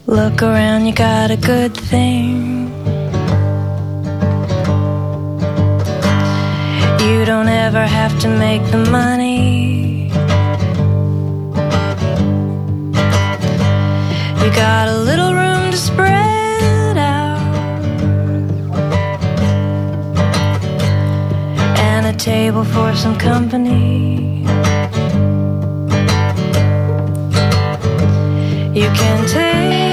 Look around, you got a good thing. You don't ever have to make the money. You got a little room to spread out, and a table for some company. You can take